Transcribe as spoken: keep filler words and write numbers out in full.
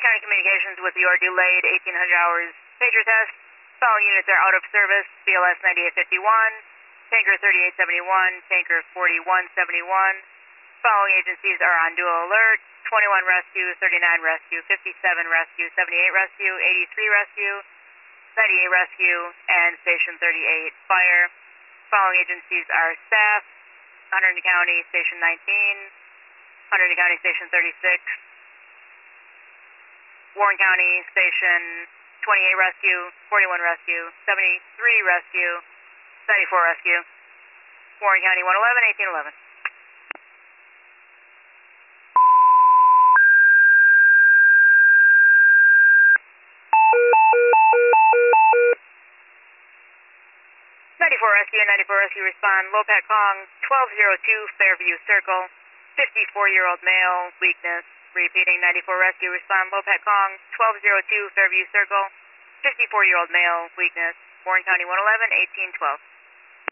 County Communications with your delayed eighteen hundred hours pager test. Following units are out of service. B L S ninety-eight fifty-one, Tanker thirty-eight seventy-one, Tanker forty-one seventy-one. Following agencies are on dual alert. twenty-one rescue, thirty-nine rescue, fifty-seven rescue, seventy-eight rescue, eighty-three rescue, ninety-eight rescue, and Station thirty-eight fire. Following agencies are staff, Hunterdon County Station nineteen, Hunterdon County Station thirty-six, Warren County Station twenty-eight rescue, forty-one rescue, seventy-three rescue, ninety-four rescue, Warren County one eleven, eighteen eleven. ninety-four rescue, ninety-four rescue respond. Lopat Kong, twelve oh two Fairview Circle, fifty-four-year-old male, weakness. Repeating, ninety-four rescue respond. Lopat Kong, twelve oh two Fairview Circle, fifty-four-year-old male, weakness. Warren County one eleven, eighteen twelve.